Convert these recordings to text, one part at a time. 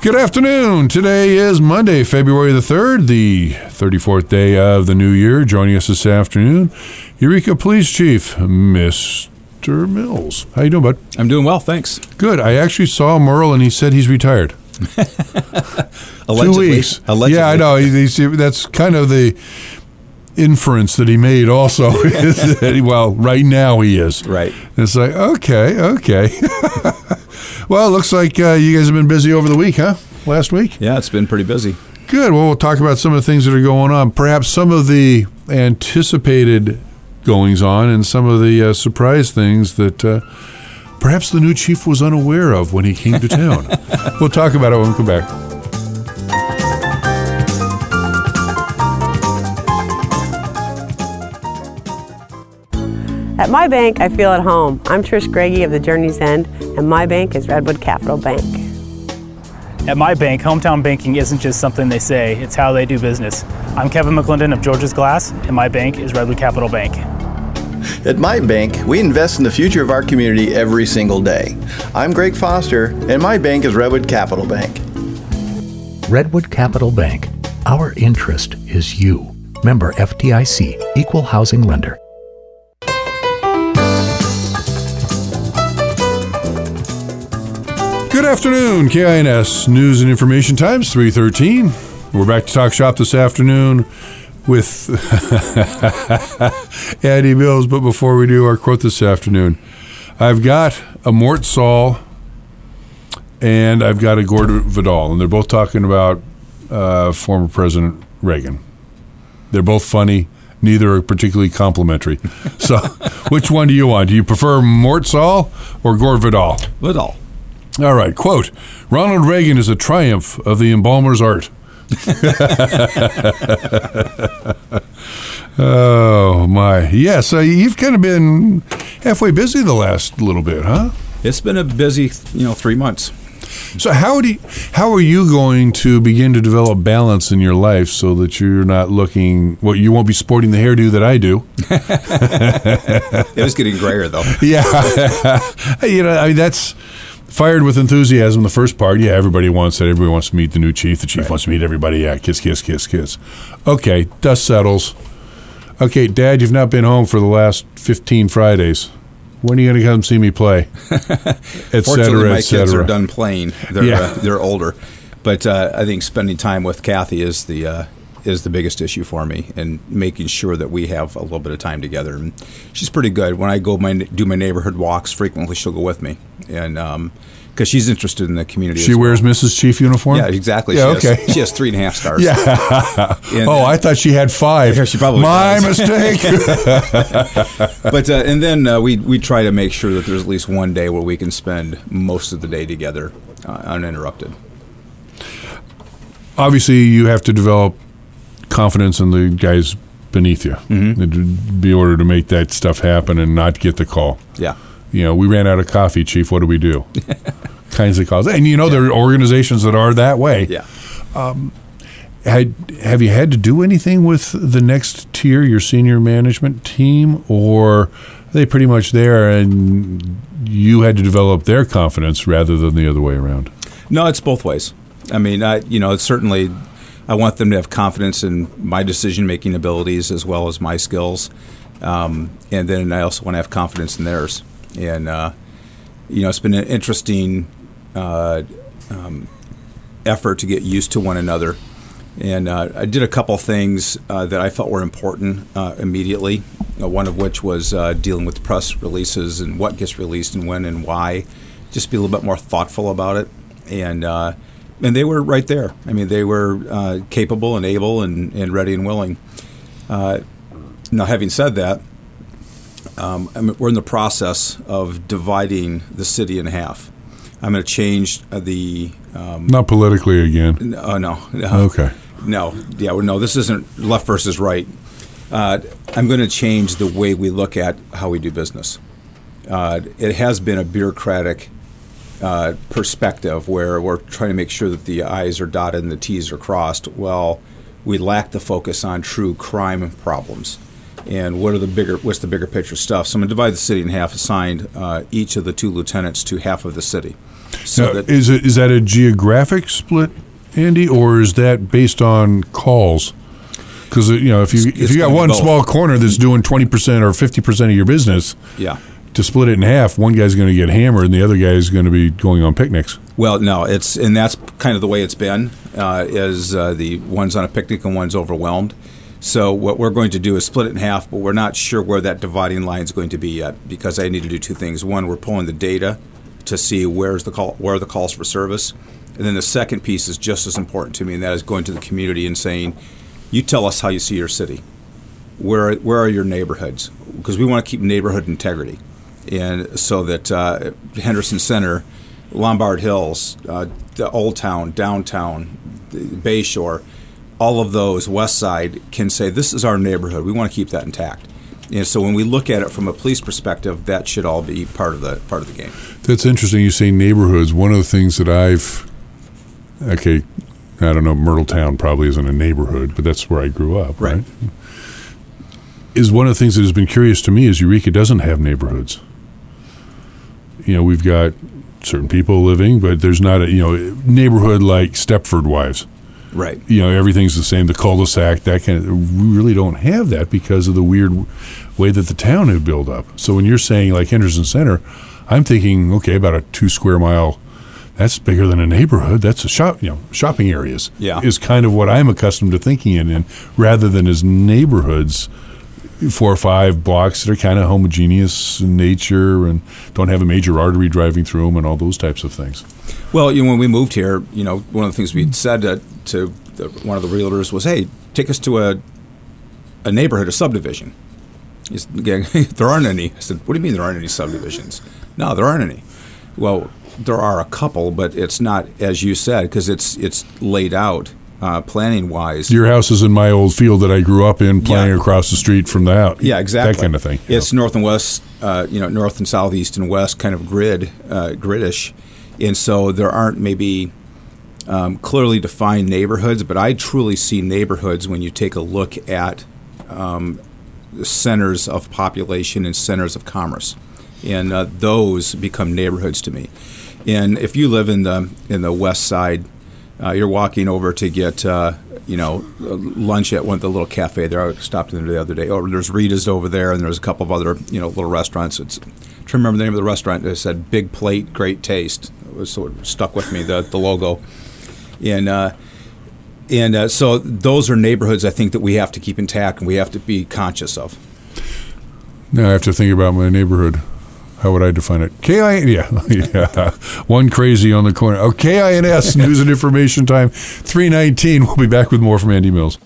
Good afternoon. Today is Monday, February the 3rd, the 34th day of the new year. Joining us this afternoon, Eureka Police Chief, Mr. Mills. How you doing, bud? I'm doing well, thanks. Good. I actually saw Merle, and he said he's retired. Allegedly. 2 weeks. Allegedly. Yeah, I know. That's kind of the inference that he made also. Well, right now he is. Right. It's like, okay. Well, it looks like you guys have been busy over the week, huh? Last week? Yeah, it's been pretty busy. Good. Well, we'll talk about some of the things that are going on. Perhaps some of the anticipated goings on and some of the surprise things that perhaps the new chief was unaware of when he came to town. We'll talk about it when we come back. At my bank, I feel at home. I'm Trish Greggy of the Journey's End, and my bank is Redwood Capital Bank. At my bank, hometown banking isn't just something they say, it's how they do business. I'm Kevin McClendon of George's Glass, and my bank is Redwood Capital Bank. At my bank, we invest in the future of our community every single day. I'm Greg Foster, and my bank is Redwood Capital Bank. Redwood Capital Bank. Our interest is you. Member FDIC, Equal Housing Lender. Good afternoon, KINS News and Information Times, 3:13. We're back to talk shop this afternoon with Andy Mills, but before we do our quote this afternoon, I've got a Mort Saul and I've got a Gore Vidal, and they're both talking about former President Reagan. They're both funny. Neither are particularly complimentary. So which one do you want? Do you prefer Mort Saul or Gore Vidal? Vidal. All right, quote, Ronald Reagan is a triumph of the embalmer's art. Oh, my. Yeah, so you've kind of been halfway busy the last little bit, huh? It's been a busy, 3 months. So how are you going to begin to develop balance in your life so that you're not looking, well, you won't be sporting the hairdo that I do. It was getting grayer, though. Yeah. That's fired with enthusiasm, the first part. Yeah, everybody wants that. Everybody wants to meet the new chief. The chief wants to meet everybody. Yeah, kiss, kiss, kiss, kiss. Okay, dust settles. Okay, Dad, you've not been home for the last 15 Fridays. When are you going to come see me play? Fortunately, my kids are done playing. They're older. But I think spending time with Kathy is the biggest issue for me, and making sure that we have a little bit of time together. And she's pretty good. When I go do my neighborhood walks, frequently she'll go with me, and because she's interested in the community. She wears Mrs. Chief uniform? Yeah, exactly. Yeah, she has 3.5 stars. Yeah. I thought she had 5. Yeah, she probably My does. mistake. But and then we try to make sure that there's at least one day where we can spend most of the day together uninterrupted. Obviously, you have to develop confidence in the guys beneath you in order to make that stuff happen and not get the call. Yeah. We ran out of coffee, Chief. What do we do? Kinds of calls. And, there are organizations that are that way. Yeah. Have you had to do anything with the next tier, your senior management team, or are they pretty much there and you had to develop their confidence rather than the other way around? No, it's both ways. I mean, it's certainly I want them to have confidence in my decision-making abilities as well as my skills. And then I also want to have confidence in theirs. And, it's been an interesting effort to get used to one another. And I did a couple things that I felt were important immediately, one of which was dealing with press releases and what gets released and when and why. Just be a little bit more thoughtful about it. And they were right there. I mean, they were capable and able and ready and willing. Now, having said that, we're in the process of dividing the city in half. I'm going to change the... Not politically again. No. Okay. No. Yeah, no, this isn't left versus right. I'm going to change the way we look at how we do business. It has been a bureaucratic perspective where we're trying to make sure that the I's are dotted and the T's are crossed. Well, we lack the focus on true crime problems. And what's the bigger picture stuff? So I'm going to divide the city in half, assigned each of the 2 lieutenants to half of the city. So Now, is that a geographic split, Andy, or is that based on calls? Because if you got one small corner that's doing 20% or 50% of your business, yeah. to split it in half, one guy's going to get hammered and the other guy is going to be going on picnics. Well, no, and that's kind of the way it's been. Is the one's on a picnic and one's overwhelmed. So what we're going to do is split it in half, but we're not sure where that dividing line is going to be yet, because I need to do two things. One, we're pulling the data to see where are the calls for service, and then the second piece is just as important to me, and that is going to the community and saying, you tell us how you see your city. Where are your neighborhoods? Because we want to keep neighborhood integrity. And so that Henderson Center, Lombard Hills, the Old Town, Downtown, the Bay Shore, all of those, West Side, can say, this is our neighborhood. We want to keep that intact. And so when we look at it from a police perspective, that should all be part of the game. That's interesting. You say neighborhoods. One of the things that I don't know, Myrtletown probably isn't a neighborhood, but that's where I grew up, right? Is one of the things that has been curious to me is Eureka doesn't have neighborhoods. We've got certain people living, but there's not a neighborhood like Stepford Wives. Right. Everything's the same, the cul-de-sac, that kind of. We really don't have that because of the weird way that the town had built up. So when you're saying like Henderson Center, I'm thinking, okay, about a 2 square mile. That's bigger than a neighborhood. That's a shopping areas. Yeah. Is kind of what I'm accustomed to thinking in rather than as neighborhoods. 4 or 5 blocks that are kind of homogeneous in nature and don't have a major artery driving through them and all those types of things. Well, when we moved here, one of the things we said to one of the realtors was, hey, take us to a neighborhood, a subdivision. There aren't any. I said, what do you mean there aren't any subdivisions? No, there aren't any. Well, there are a couple, but it's not, as you said, because it's laid out. Planning-wise, your house is in my old field that I grew up in, playing across the street from the house. Yeah, exactly. That kind of thing. It's north and west, north and south, east and west, kind of gridish, and so there aren't maybe clearly defined neighborhoods. But I truly see neighborhoods when you take a look at centers of population and centers of commerce, and those become neighborhoods to me. And if you live in the west side. You're walking over to get, lunch at one of the little cafe there. I stopped in there the other day. Oh, there's Rita's over there, and there's a couple of other, little restaurants. I'm trying to remember the name of the restaurant. It said "Big Plate, Great Taste." It was sort of stuck with me, the logo, and so those are neighborhoods I think that we have to keep intact and we have to be conscious of. Now I have to think about my neighborhood. How would I define it? Yeah. One crazy on the corner. Oh, KINS, News and Information Time, 3:19. We'll be back with more from Andy Mills.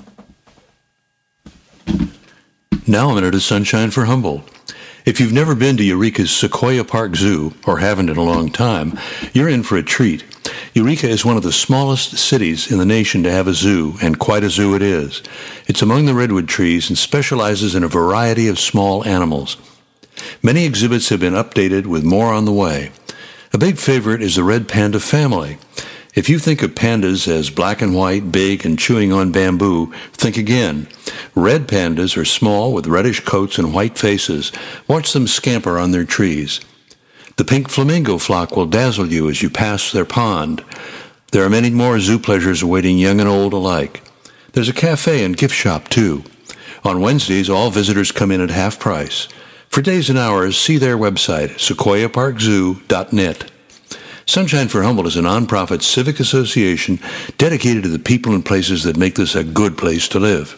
Now a minute of sunshine for Humboldt. If you've never been to Eureka's Sequoia Park Zoo, or haven't in a long time, you're in for a treat. Eureka is one of the smallest cities in the nation to have a zoo, and quite a zoo it is. It's among the redwood trees and specializes in a variety of small animals. Many exhibits have been updated with more on the way. A big favorite is the red panda family. If you think of pandas as black and white, big, and chewing on bamboo, think again. Red pandas are small with reddish coats and white faces. Watch them scamper on their trees. The pink flamingo flock will dazzle you as you pass their pond. There are many more zoo pleasures awaiting young and old alike. There's a cafe and gift shop, too. On Wednesdays, all visitors come in at half price. For days and hours, see their website, sequoiaparkzoo.net. Sunshine for Humboldt is a nonprofit civic association dedicated to the people and places that make this a good place to live.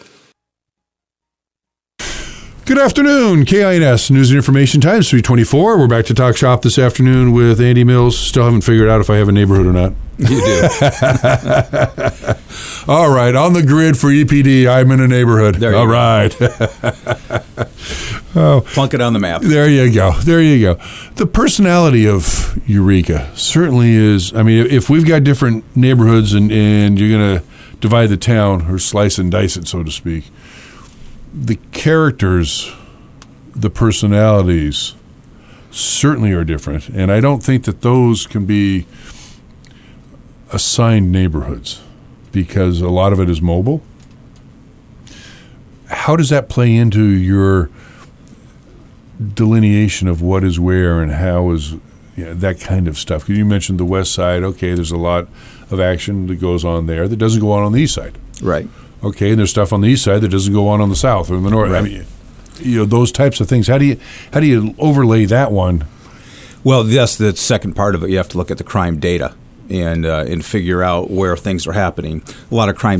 Good afternoon, KINS News and Information Times, 3:24. We're back to Talk Shop this afternoon with Andy Mills. Still haven't figured out if I have a neighborhood or not. You do. All right, on the grid for EPD, I'm in a neighborhood. All right. Plunk it on the map. There you go. The personality of Eureka certainly is, if we've got different neighborhoods and you're going to divide the town or slice and dice it, so to speak, the characters, the personalities certainly are different. And I don't think that those can be assigned neighborhoods because a lot of it is mobile. How does that play into your delineation of what is where and how is that kind of stuff? You mentioned the west side. Okay, there's a lot of action that goes on there that doesn't go on the east side. Right. Okay, and there's stuff on the east side that doesn't go on the south or in the north. Right. I mean, those types of things. How do you overlay that one? Well, that's the second part of it. You have to look at the crime data and figure out where things are happening. A lot of crime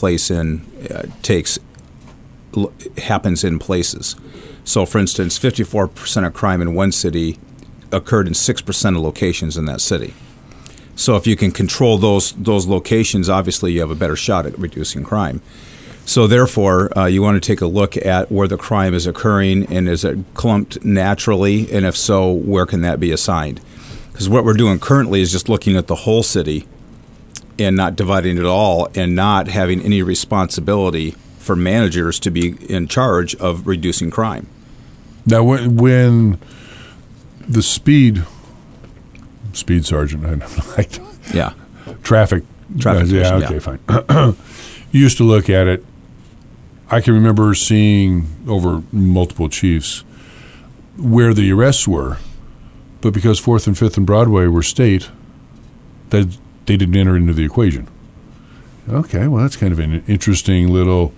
happens in places. So, for instance, 54% of crime in one city occurred in 6% of locations in that city. So, if you can control those locations, obviously you have a better shot at reducing crime. So, therefore, you want to take a look at where the crime is occurring, and is it clumped naturally, and if so, where can that be assigned? Because what we're doing currently is just looking at the whole city and not dividing it all, and not having any responsibility for managers to be in charge of reducing crime. Now, when the speed sergeant, Yeah. traffic, yeah, sergeant, okay, fine. Used to look at it. I can remember seeing over multiple chiefs where the arrests were, but because 4th and 5th and Broadway were state, that they didn't enter into the equation. Okay, well, that's kind of an interesting little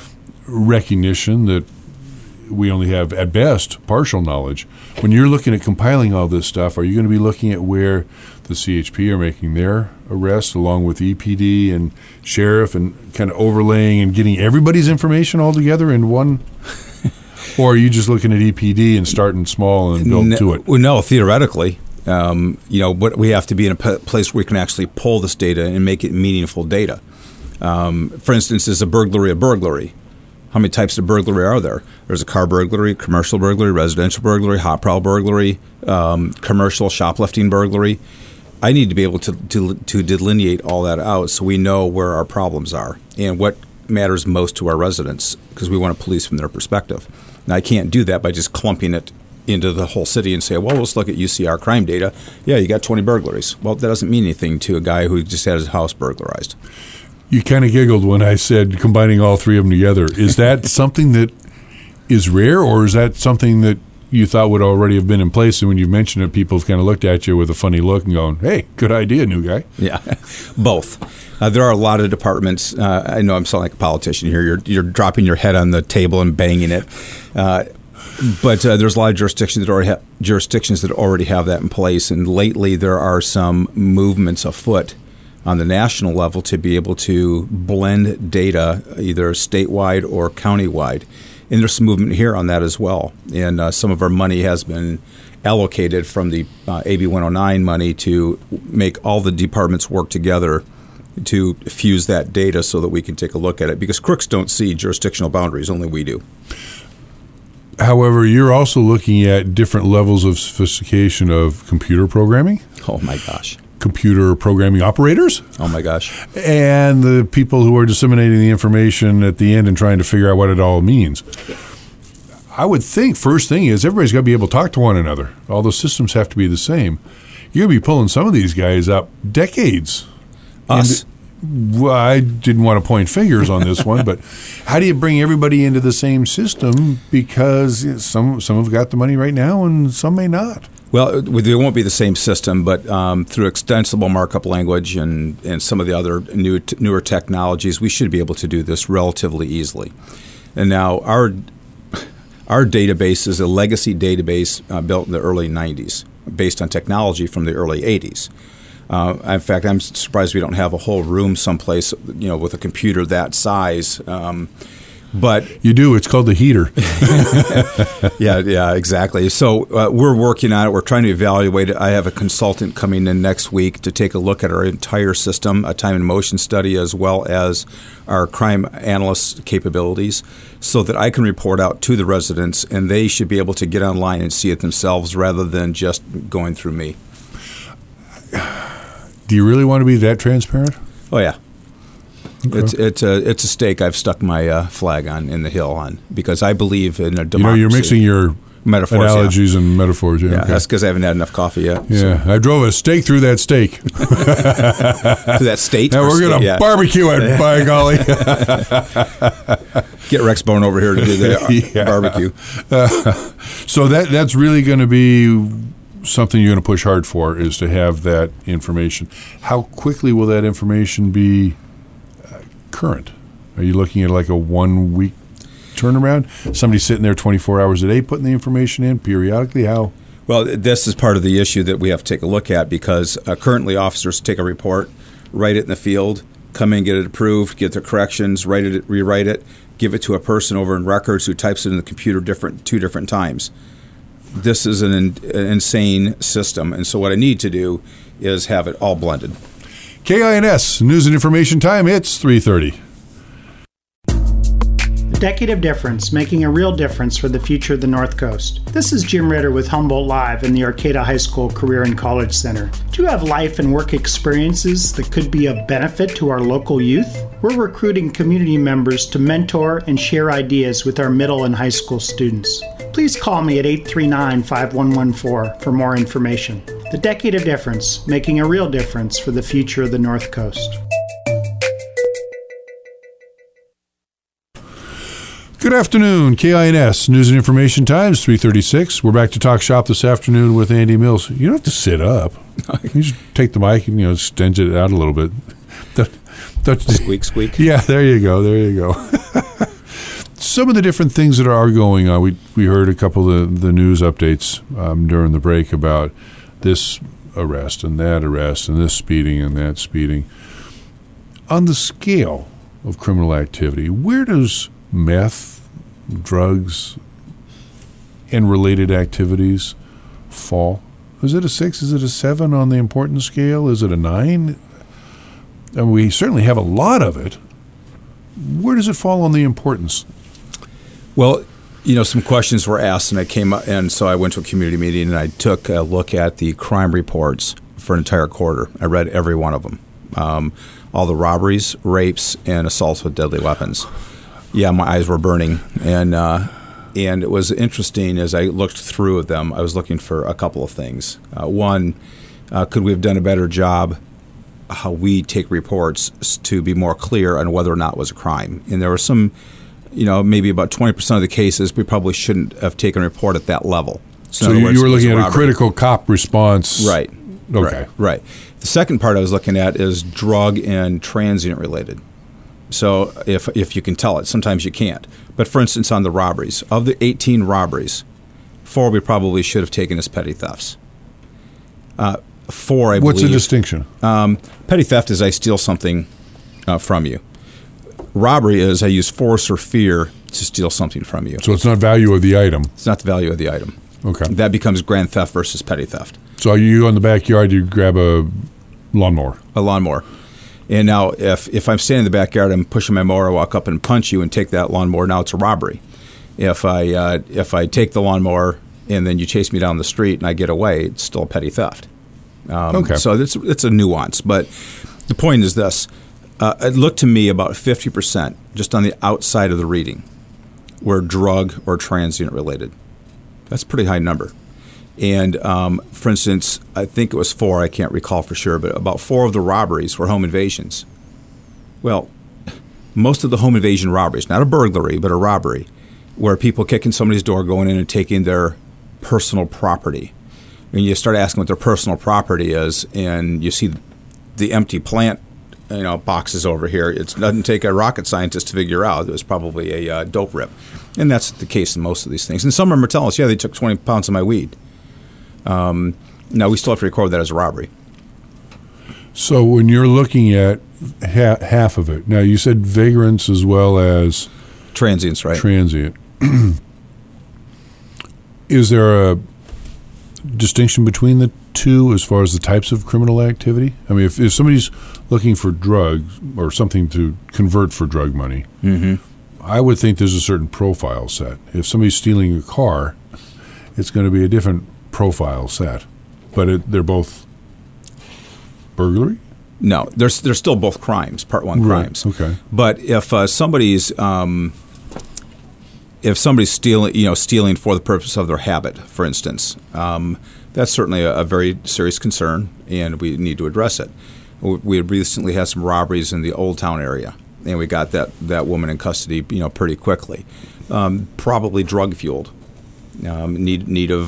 recognition that we only have, at best, partial knowledge. When you're looking at compiling all this stuff, are you going to be looking at where the CHP are making their arrests along with EPD and sheriff, and kind of overlaying and getting everybody's information all together in one? Or are you just looking at EPD and starting small and build to it? Well, no, theoretically. But we have to be in a place where we can actually pull this data and make it meaningful data. For instance, is a burglary? How many types of burglary are there? There's a car burglary, commercial burglary, residential burglary, hot prowl burglary, commercial shoplifting burglary. I need to be able to delineate all that out so we know where our problems are and what matters most to our residents, because we want to police from their perspective. Now, I can't do that by just clumping it into the whole city and say, well, let's look at UCR crime data. Yeah, you got 20 burglaries. Well, that doesn't mean anything to a guy who just had his house burglarized. You kind of giggled when I said combining all three of them together. Is that something that is rare, or is that something that you thought would already have been in place, and when you mentioned it, people have kind of looked at you with a funny look and going, hey, good idea, new guy? Yeah, both. There are a lot of departments. I know I'm sounding like a politician here. You're dropping your head on the table and banging it. But there's a lot of jurisdictions that already have that in place, and lately there are some movements afoot on the national level to be able to blend data either statewide or countywide. And there's some movement here on that as well. And some of our money has been allocated from the AB 109 money to make all the departments work together to fuse that data so that we can take a look at it. Because crooks don't see jurisdictional boundaries, only we do. However, you're also looking at different levels of sophistication of computer programming. Oh, my gosh. Computer programming operators. Oh, my gosh. And the people who are disseminating the information at the end and trying to figure out what it all means. I would think first thing is everybody's got to be able to talk to one another. All the systems have to be the same. You're going to be pulling some of these guys up decades. Us. Well, I didn't want to point fingers on this one, but how do you bring everybody into the same system? Because some have got the money right now and some may not. Well, it won't be the same system, but through extensible markup language and some of the other newer technologies, we should be able to do this relatively easily. And now our database is a legacy database built in the early 90s, based on technology from the early 80s. In fact, I'm surprised we don't have a whole room someplace, with a computer that size. But you do. It's called the heater. Yeah, exactly. So we're working on it. We're trying to evaluate it. I have a consultant coming in next week to take a look at our entire system, a time and motion study, as well as our crime analyst capabilities, so that I can report out to the residents, and they should be able to get online and see it themselves rather than just going through me. Do you really want to be that transparent? Oh, yeah. Okay. It's a stake I've stuck my flag on in the hill on, because I believe in a democracy. You're mixing your metaphors, analogies and metaphors. Yeah, okay. That's because I haven't had enough coffee yet. Yeah, so. I drove a stake through that steak. To that state? Now we're going to barbecue it, by golly. Get Rex Bone over here to do the barbecue. So that's really going to be something you're going to push hard for is to have that information. How quickly will that information be current? Are you looking at like a 1 week turnaround? Somebody sitting there 24 hours a day putting the information in periodically? How? Well, this is part of the issue that we have to take a look at, because currently officers take a report, write it in the field, come in, get it approved, get their corrections, write it, rewrite it, give it to a person over in records who types it in the computer two different times. This is an insane system, and so what I need to do is have it all blended. KINS News and Information Time. It's 3:30. Decade of Difference, making a real difference for the future of the North Coast. This is Jim Ritter with Humboldt Live in the Arcata High School Career and College Center. Do you have life and work experiences that could be of benefit to our local youth? We're recruiting community members to mentor and share ideas with our middle and high school students. Please call me at 839-5114 for more information. The Decade of Difference, making a real difference for the future of the North Coast. Good afternoon, KINS News and Information Times, 3:36. We're back to talk shop this afternoon with Andy Mills. You don't have to sit up. You just take the mic and extend it out a little bit. Squeak, squeak. Yeah, there you go. Some of the different things that are going on. We heard a couple of the news updates during the break about this arrest and that arrest and this speeding and that speeding. On the scale of criminal activity, where does meth, drugs, and related activities fall? Is it a 6? Is it a 7 on the importance scale? Is it a 9? And we certainly have a lot of it. Where does it fall on the importance? Well, some questions were asked, and I came up, and so I went to a community meeting, and I took a look at the crime reports for an entire quarter. I read every one of them, all the robberies, rapes, and assaults with deadly weapons. Yeah, my eyes were burning, and it was interesting as I looked through them. I was looking for a couple of things. One, could we have done a better job how we take reports to be more clear on whether or not it was a crime? And there were some, maybe about 20% of the cases we probably shouldn't have taken a report at that level. So you were looking at a critical cop response. Right. Okay. Right. The second part I was looking at is drug and transient related. So if you can tell it, sometimes you can't. But for instance, on the robberies, of the 18 robberies, 4 we probably should have taken as petty thefts. 4, I believe. What's the distinction? Petty theft is I steal something from you. Robbery is I use force or fear to steal something from you. So it's not value of the item. It's not the value of the item. Okay. That becomes grand theft versus petty theft. So you go in the backyard, you grab a lawnmower. A lawnmower. And now if I'm standing in the backyard, I'm pushing my mower, I walk up and punch you and take that lawnmower, now it's a robbery. If I take the lawnmower and then you chase me down the street and I get away, it's still a petty theft. Okay. So it's a nuance. But the point is this. It looked to me about 50% just on the outside of the reading were drug or transient related. That's a pretty high number. And, for instance, I think it was 4, I can't recall for sure, but about 4 of the robberies were home invasions. Well, most of the home invasion robberies, not a burglary, but a robbery, where people kicking somebody's door, going in and taking their personal property. And you start asking what their personal property is, and you see the empty plant boxes over here. It doesn't take a rocket scientist to figure out. It was probably a dope rip. And that's the case in most of these things. And some of them are telling us, yeah, they took 20 pounds of my weed. Now, we still have to record that as a robbery. So when you're looking at half of it, now you said vagrants as well as transients, right? Transient. Is there a distinction between the two as far as the types of criminal activity? I mean, if somebody's looking for drugs or something to convert for drug money, I would think there's a certain profile set. If somebody's stealing a car, it's going to be a different profile set. But they're both burglary? No, they're still both crimes, Part 1 crimes. Right. Okay. But if somebody's stealing for the purpose of their habit, for instance, that's certainly a very serious concern, and we need to address it. We recently had some robberies in the Old Town area, and we got that woman in custody, pretty quickly. Probably drug fueled, need of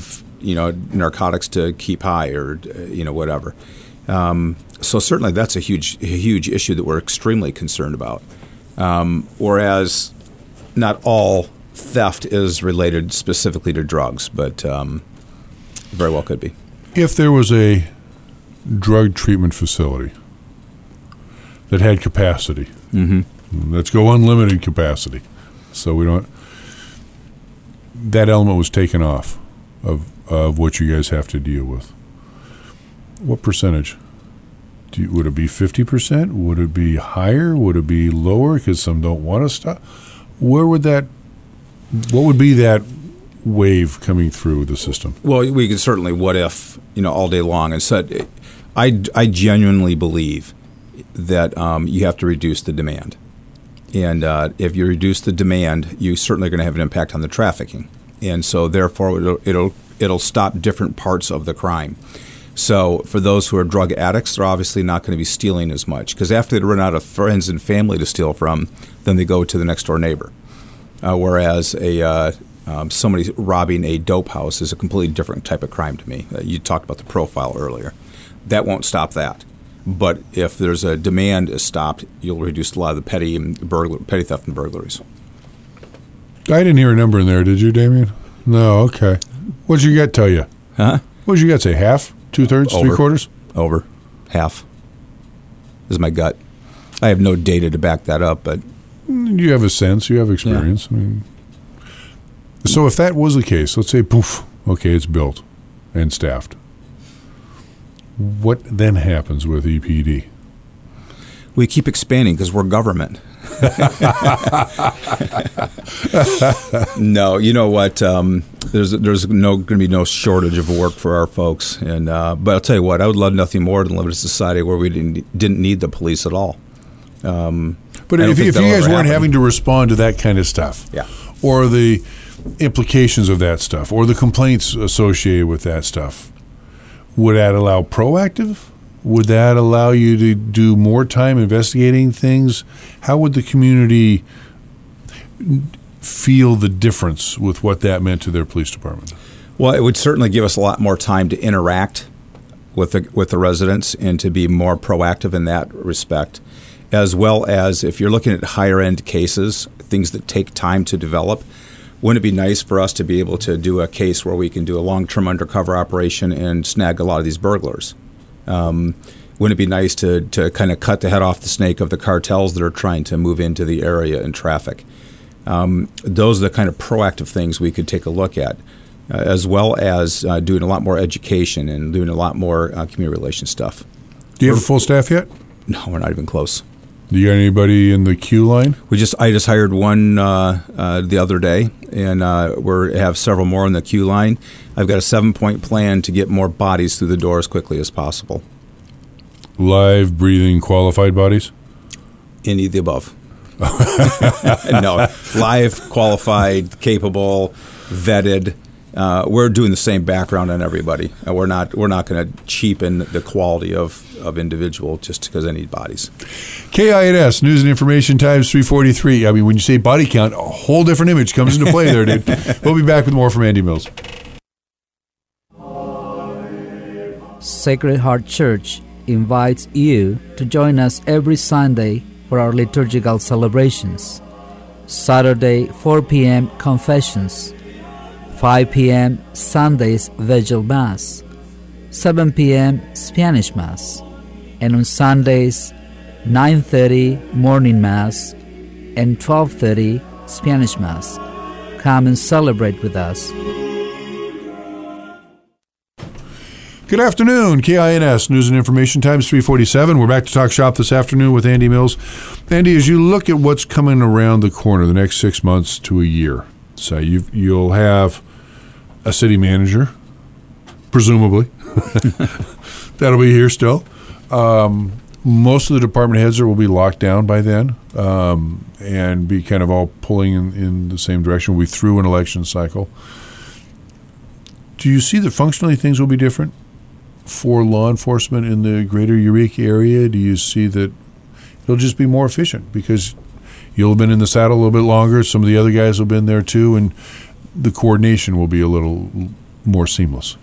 narcotics to keep high or whatever. So certainly that's a huge issue that we're extremely concerned about. Whereas not all theft is related specifically to drugs, but very well could be. If there was a drug treatment facility that had capacity, let's go unlimited capacity, so we don't. That element was taken off of what you guys have to deal with. What percentage? Would it be 50%? Would it be higher? Would it be lower because some don't want to stop? Where would that? What would be that wave coming through the system? Well, we could certainly what if all day long. And so I genuinely believe that you have to reduce the demand, and if you reduce the demand, you're certainly going to have an impact on the trafficking, and so therefore it'll stop different parts of the crime. So for those who are drug addicts, they're obviously not going to be stealing as much because after they run out of friends and family to steal from, then they go to the next door neighbor. Whereas somebody robbing a dope house is a completely different type of crime to me. You talked about the profile earlier. That won't stop that. But if there's a demand is stopped, you'll reduce a lot of the petty theft and burglaries. I didn't hear a number in there, did you, Damien? No, okay. What did your gut tell you? Huh? What did your gut say, half? 2/3, 3/4? Over. Half. This is my gut. I have no data to back that up, but... You have a sense. You have experience. Yeah. I mean, so if that was the case, let's say, poof, okay, it's built and staffed. What then happens with EPD? We keep expanding because we're government. No, you know what? There's going to be no shortage of work for our folks, and but I'll tell you what, I would love nothing more than live in a society where we didn't need the police at all. But if you guys weren't having to respond to that kind of stuff, yeah, or the implications of that stuff, or the complaints associated with that stuff, would that allow proactive? Would that allow you to do more time investigating things? How would the community feel the difference with what that meant to their police department? Well, it would certainly give us a lot more time to interact with the residents and to be more proactive in that respect, as well as if you're looking at higher end cases, things that take time to develop. Wouldn't it be nice for us to be able to do a case where we can do a long-term undercover operation and snag a lot of these burglars? Wouldn't it be nice to kind of cut the head off the snake of the cartels that are trying to move into the area and traffic? Those are the kind of proactive things we could take a look at, as well as doing a lot more education and doing a lot more community relations stuff. Do you have a full staff yet? No, we're not even close. Do you got anybody in the queue line? I just hired one the other day, and we have several more in the queue line. I've got a 7-point plan to get more bodies through the door as quickly as possible. Live, breathing, qualified bodies? Any of the above. No, live, qualified, capable, vetted. We're doing the same background on everybody. We're not going to cheapen the quality of individual just because I need bodies. KINS, News and Information Times 343. I mean, when you say body count, a whole different image comes into play there, dude. We'll be back with more from Andy Mills. Sacred Heart Church invites you to join us every Sunday for our liturgical celebrations. Saturday, 4 p.m. Confessions. 5 p.m. Sunday's Vigil Mass, 7 p.m. Spanish Mass, and on Sundays, 9:30 Morning Mass and 12:30 Spanish Mass. Come and celebrate with us. Good afternoon, KINS, News and Information Times 347. We're back to talk shop this afternoon with Andy Mills. Andy, as you look at what's coming around the corner the next 6 months to a year, so you'll have a city manager, presumably. That'll be here still. Most of the department heads will be locked down by then and be kind of all pulling in the same direction. We'll be through an election cycle. Do you see that functionally things will be different for law enforcement in the greater Eureka area? Do you see that it'll just be more efficient because you'll have been in the saddle a little bit longer, some of the other guys have been there too, and the coordination will be a little more seamless?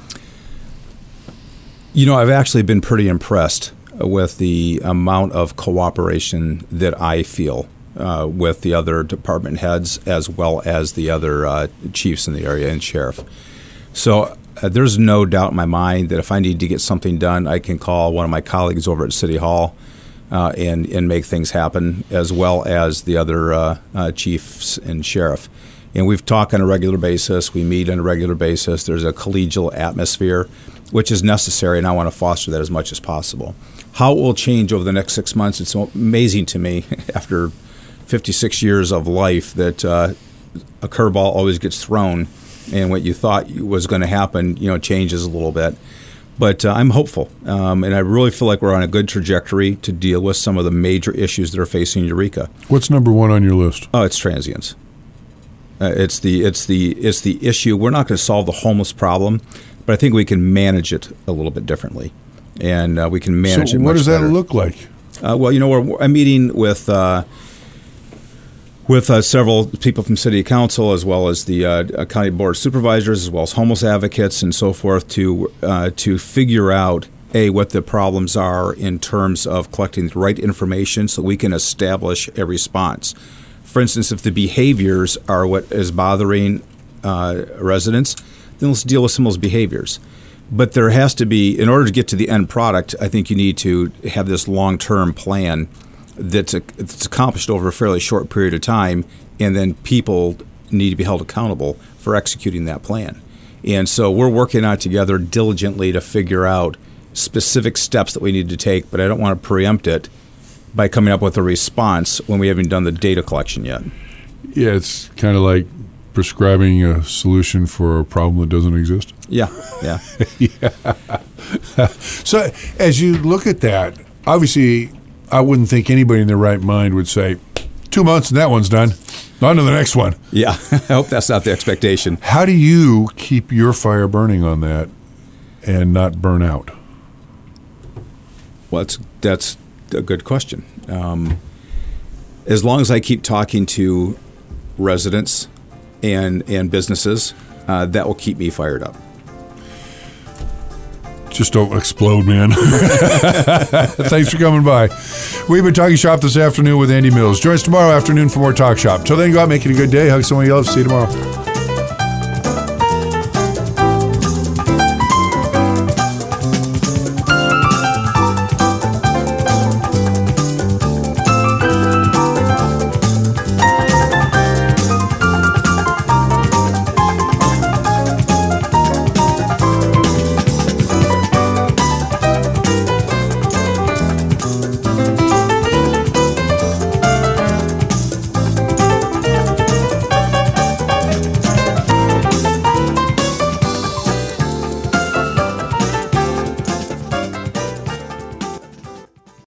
You know, I've actually been pretty impressed with the amount of cooperation that I feel with the other department heads as well as the other chiefs in the area and sheriff. So there's no doubt in my mind that if I need to get something done, I can call one of my colleagues over at City Hall and make things happen, as well as the other chiefs and sheriff. And we've talked on a regular basis. We meet on a regular basis. There's a collegial atmosphere, which is necessary, and I want to foster that as much as possible. How it will change over the next 6 months, it's amazing to me after 56 years of life that a curveball always gets thrown, and what you thought was going to happen, changes a little bit. But I'm hopeful, and I really feel like we're on a good trajectory to deal with some of the major issues that are facing Eureka. What's number one on your list? Oh, it's transients. It's the issue. We're not going to solve the homeless problem, but I think we can manage it a little bit differently, and we can manage it much better. So what does that look like? Well, I'm meeting with several people from City Council, as well as the County Board of Supervisors, as well as homeless advocates and so forth, to figure out what the problems are in terms of collecting the right information so we can establish a response. For instance, if the behaviors are what is bothering residents, then let's deal with some of those behaviors. But there has to be, in order to get to the end product, I think you need to have this long-term plan that's accomplished over a fairly short period of time, and then people need to be held accountable for executing that plan. And so we're working on it together diligently to figure out specific steps that we need to take, but I don't want to preempt it by coming up with a response when we haven't done the data collection yet. Yeah, it's kind of like prescribing a solution for a problem that doesn't exist. Yeah. Yeah. So as you look at that, obviously I wouldn't think anybody in their right mind would say, 2 months and that one's done. On to the next one. Yeah, I hope that's not the expectation. How do you keep your fire burning on that and not burn out? Well, that's a good question. As long as I keep talking to residents and businesses, that will keep me fired up. Just don't explode, man. Thanks for coming by. We've been talking shop this afternoon with Andy Mills. Join us tomorrow afternoon for more Talk Shop. Till then, go out, make it a good day. Hug someone you love. See you tomorrow.